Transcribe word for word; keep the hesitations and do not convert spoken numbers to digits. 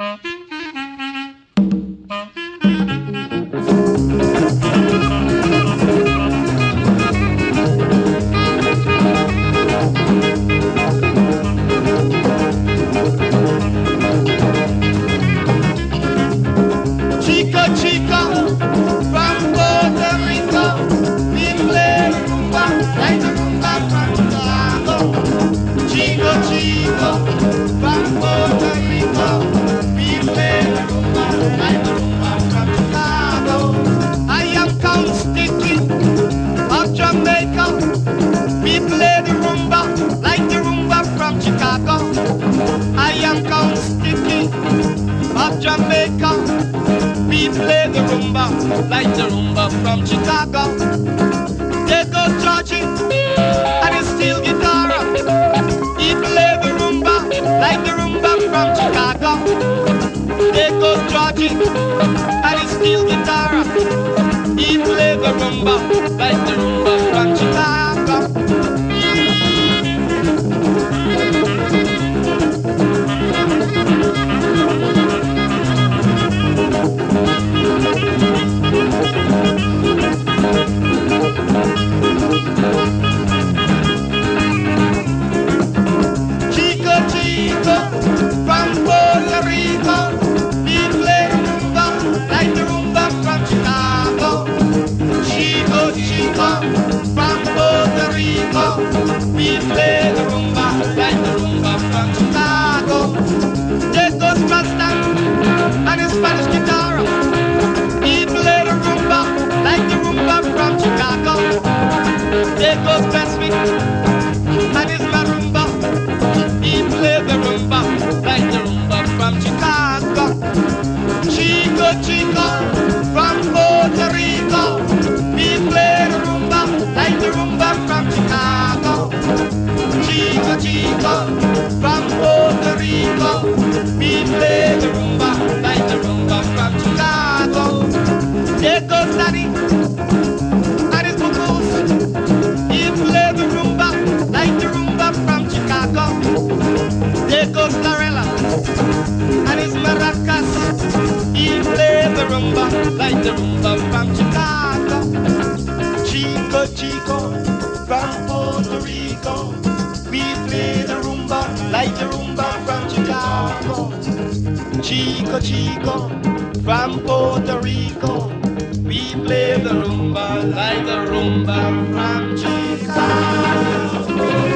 Like the rumba from Chicago. There goes Georgie and his steel guitar. He play the rumba like the rumba from Chicago. There goes Georgie and his steel guitar. He play the rumba like the rumba from Chicago. We play the rumba like the rumba from Chicago. There goes Rasta and his Spanish guitar. He play the rumba like the rumba from Chicago. There goes Beswick and his marumba. He play the rumba like the rumba from Chicago. Chico Chico from Puerto Rico. He play the rumba like the rumba from Chicago. Chico Chico from Puerto Rico. We play the rumba like the rumba from Chicago. There goes Daddy and his boots. He play the rumba like the rumba from Chicago. There goes Larella and his maracas. He play the rumba like the rumba from Chicago. Chico Chico from Puerto Rico. We play the rumba like the rumba from Chicago. Chico Chico from Puerto Rico. We play the rumba like the rumba from Chicago.